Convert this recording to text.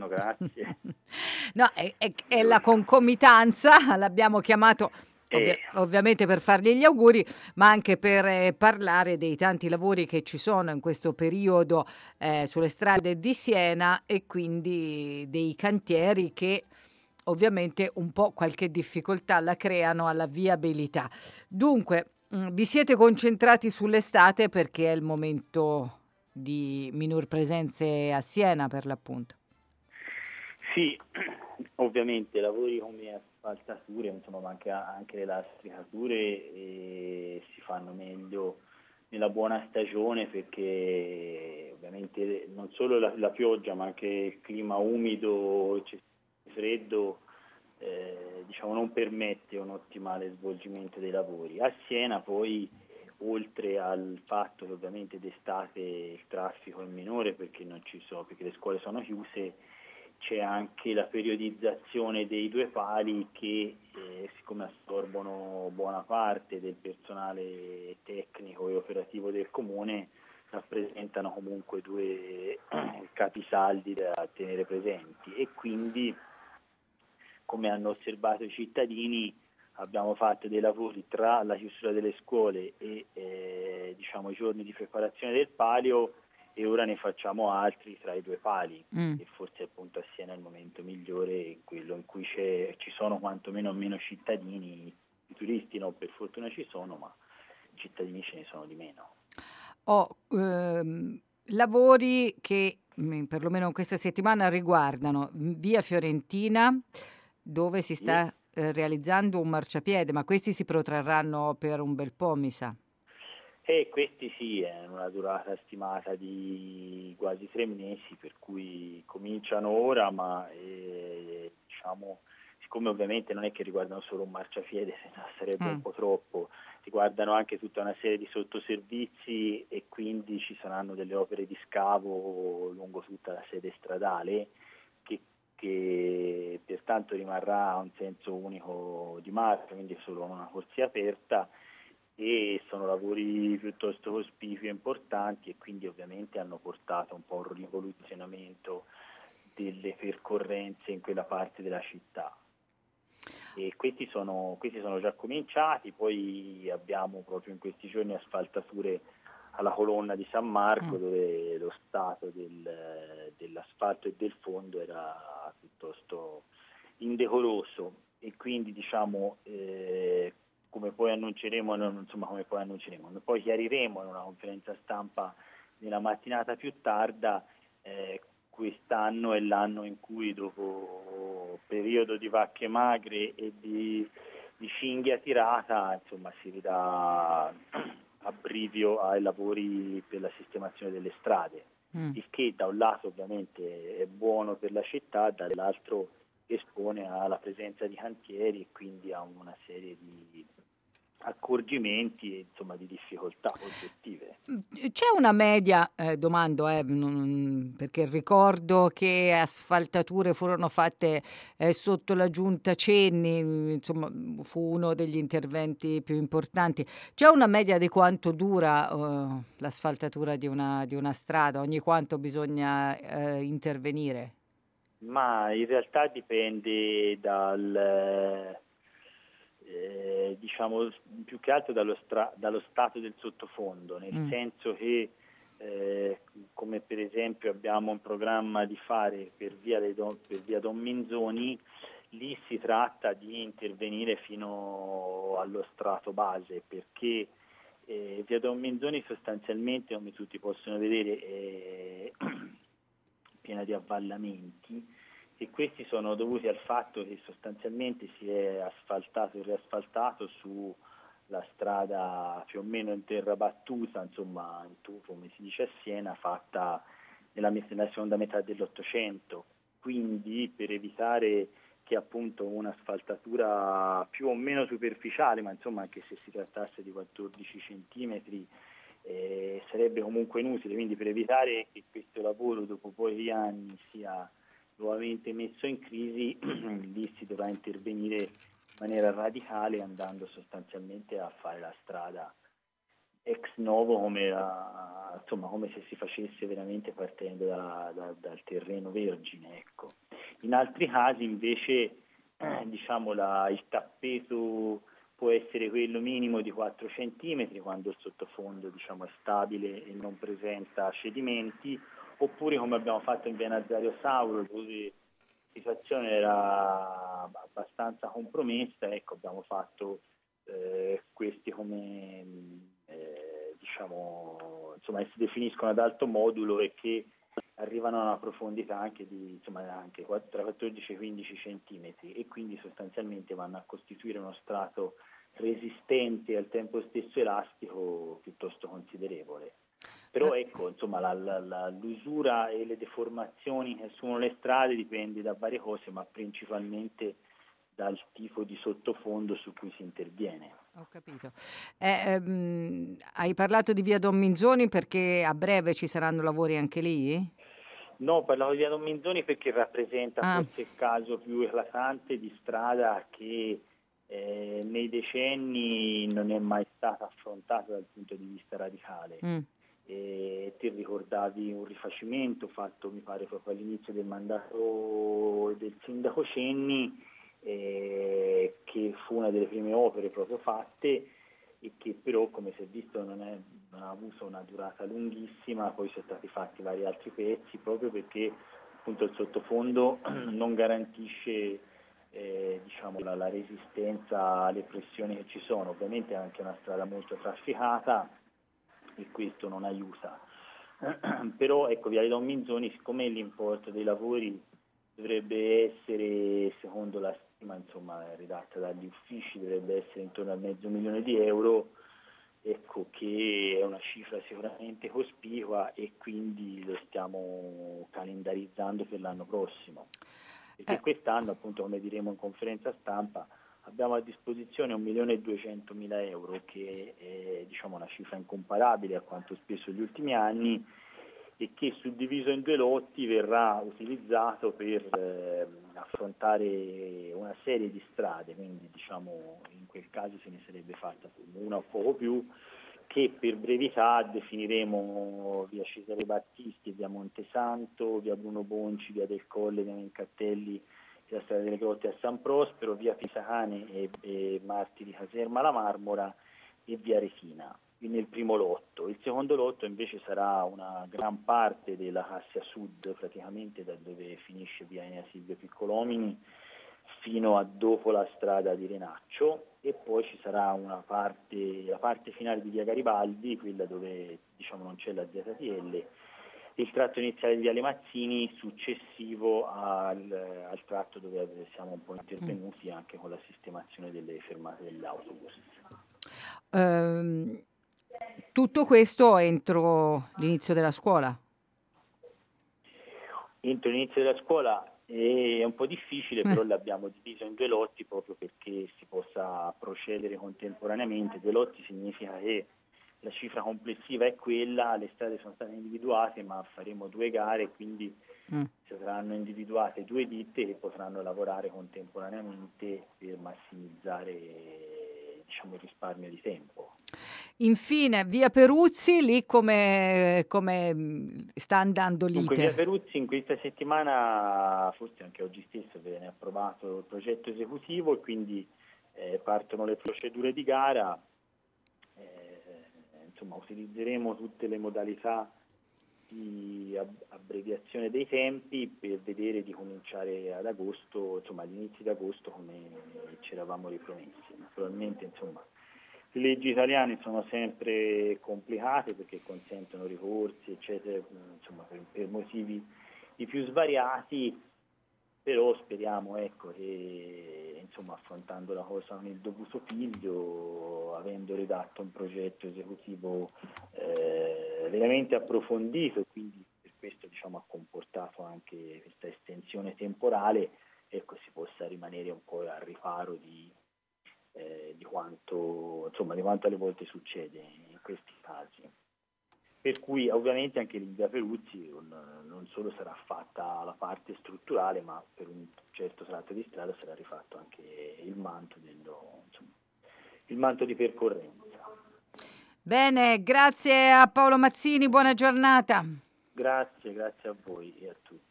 grazie. No, è la concomitanza, l'abbiamo chiamato ovviamente per fargli gli auguri, ma anche per parlare dei tanti lavori che ci sono in questo periodo sulle strade di Siena e quindi dei cantieri che ovviamente un po' qualche difficoltà la creano alla viabilità. Dunque, vi siete concentrati sull'estate perché è il momento di minor presenze a Siena, per l'appunto. Sì, ovviamente lavori come asfaltature, insomma, ma anche le lastricature si fanno meglio nella buona stagione perché ovviamente non solo la pioggia ma anche il clima umido, eccessivamente freddo, diciamo non permette un ottimale svolgimento dei lavori. A Siena poi, oltre al fatto che ovviamente d'estate il traffico è minore perché perché le scuole sono chiuse, c'è anche la periodizzazione dei due pali che, siccome assorbono buona parte del personale tecnico e operativo del comune, rappresentano comunque due capisaldi da tenere presenti e quindi, come hanno osservato i cittadini, abbiamo fatto dei lavori tra la chiusura delle scuole e diciamo i giorni di preparazione del palio e ora ne facciamo altri tra i due pali e forse appunto a Siena è il momento migliore, quello in cui ci sono quantomeno meno cittadini, i turisti no, per fortuna ci sono, ma i cittadini ce ne sono di meno. Lavori che perlomeno in questa settimana riguardano via Fiorentina, dove si sta realizzando un marciapiede, ma questi si protrarranno per un bel po', mi sa. Questi sì, è una durata stimata di quasi 3 mesi, per cui cominciano ora, ma diciamo, siccome ovviamente non è che riguardano solo un marciapiede, se no sarebbe un po' troppo, riguardano anche tutta una serie di sottoservizi e quindi ci saranno delle opere di scavo lungo tutta la sede stradale che pertanto rimarrà a un senso unico di marcia, quindi solo una corsia aperta, e sono lavori piuttosto cospicui e importanti e quindi ovviamente hanno portato un po' un rivoluzionamento delle percorrenze in quella parte della città. E questi sono già cominciati, poi abbiamo proprio in questi giorni asfaltature alla colonna di San Marco dove lo stato dell'asfalto e del fondo era piuttosto indecoroso e quindi diciamo come poi annunceremo, poi chiariremo in una conferenza stampa nella mattinata più tarda, quest'anno è l'anno in cui dopo periodo di vacche magre e di cinghia tirata, insomma, si ridà abbrivio ai lavori per la sistemazione delle strade, il che da un lato ovviamente è buono per la città, dall'altro espone alla presenza di cantieri e quindi a una serie di accorgimenti e insomma di difficoltà oggettive. C'è una media, domando, perché ricordo che asfaltature furono fatte sotto la giunta Cenni, insomma fu uno degli interventi più importanti. C'è una media di quanto dura l'asfaltatura di una strada? Ogni quanto bisogna intervenire? Ma in realtà dipende diciamo più che altro dallo stato del sottofondo, nel senso che come per esempio abbiamo un programma di fare per via Don Minzoni, lì si tratta di intervenire fino allo strato base perché via Don Minzoni sostanzialmente, come tutti possono vedere, è piena di avvallamenti e questi sono dovuti al fatto che sostanzialmente si è asfaltato e riasfaltato sulla strada più o meno in terra battuta, insomma, come si dice a Siena, fatta nella seconda metà dell'Ottocento. Quindi per evitare che appunto un'asfaltatura più o meno superficiale, ma insomma anche se si trattasse di 14 centimetri, sarebbe comunque inutile, quindi per evitare che questo lavoro dopo pochi anni sia nuovamente messo in crisi, lì si dovrà intervenire in maniera radicale andando sostanzialmente a fare la strada ex novo come se si facesse veramente partendo dal terreno vergine, ecco. In altri casi invece diciamo il tappeto può essere quello minimo di 4 centimetri quando il sottofondo diciamo, è stabile e non presenta cedimenti, oppure come abbiamo fatto in via Nazario Sauro, dove la situazione era abbastanza compromessa, ecco, abbiamo fatto questi come diciamo, insomma, si definiscono ad alto modulo e che arrivano a una profondità anche di insomma anche tra 14 e 15 centimetri, e quindi sostanzialmente vanno a costituire uno strato resistente e al tempo stesso elastico piuttosto considerevole. Però ecco, insomma, l'usura e le deformazioni che assumono le strade dipende da varie cose, ma principalmente dal tipo di sottofondo su cui si interviene. Ho capito. Hai parlato di via Don Minzoni perché a breve ci saranno lavori anche lì? No, parlavo di via Don Minzoni perché rappresenta forse il caso più eclatante di strada che nei decenni non è mai stata affrontata dal punto di vista radicale. Ti ricordavi un rifacimento fatto, mi pare, proprio all'inizio del mandato del sindaco Cenni, che fu una delle prime opere proprio fatte e che però, come si è visto, non ha avuto una durata lunghissima. Poi sono stati fatti vari altri pezzi proprio perché appunto il sottofondo non garantisce diciamo la resistenza alle pressioni che ci sono. Ovviamente è anche una strada molto trafficata e questo non aiuta. Però ecco, via Don Minzoni, siccome l'importo dei lavori dovrebbe essere, secondo la stima insomma redatta dagli uffici, dovrebbe essere intorno al €500.000, ecco che è una cifra sicuramente cospicua e quindi lo stiamo calendarizzando per l'anno prossimo. Perché quest'anno, appunto, come diremo in conferenza stampa, abbiamo a disposizione €1.200.000, che è diciamo una cifra incomparabile a quanto speso negli ultimi anni e che suddiviso in 2 lotti verrà utilizzato per affrontare una serie di strade, quindi diciamo in quel caso se ne sarebbe fatta una o poco più, che per brevità definiremo via Cesare Battisti, via Montesanto, via Bruno Bonci, via del Colle, via Mencatelli, la strada delle Grotte a San Prospero, via Pisacane e Martiri Caserma la Marmora e via Resina, nel primo lotto. Il secondo lotto invece sarà una gran parte della Cassia Sud, praticamente da dove finisce via Enea Silvio Piccolomini fino a dopo la strada di Renaccio, e poi ci sarà la parte finale di via Garibaldi, quella dove diciamo non c'è la ZTL, il tratto iniziale di Viale Mazzini, successivo al tratto dove siamo un po' intervenuti anche con la sistemazione delle fermate degli autobus. Tutto questo entro l'inizio della scuola? Entro l'inizio della scuola è un po' difficile, però l'abbiamo diviso in 2 lotti proprio perché si possa procedere contemporaneamente. 2 lotti significa che la cifra complessiva è quella, le strade sono state individuate, ma faremo 2 gare, quindi saranno individuate 2 ditte che potranno lavorare contemporaneamente per massimizzare diciamo il risparmio di tempo. Infine, via Peruzzi, lì come sta andando l'iter? Dunque, via Peruzzi in questa settimana, forse anche oggi stesso, viene approvato il progetto esecutivo e quindi partono le procedure di gara. Insomma, utilizzeremo tutte le modalità di abbreviazione dei tempi per vedere di cominciare ad agosto, insomma all'inizio di agosto come ci eravamo ripromessi. Naturalmente, insomma, le leggi italiane sono sempre complicate perché consentono ricorsi, eccetera, insomma per motivi di più svariati, però speriamo ecco, che insomma, affrontando la cosa con il dovuto piglio, avendo redatto un progetto esecutivo veramente approfondito, e quindi per questo diciamo, ha comportato anche questa estensione temporale, ecco, si possa rimanere un po' al riparo di quanto alle volte succede in questi casi. Per cui ovviamente anche in via Peruzzi non solo sarà fatta la parte strutturale, ma per un certo tratto di strada sarà rifatto anche il manto di percorrenza. Bene, grazie a Paolo Mazzini, buona giornata. Grazie a voi e a tutti.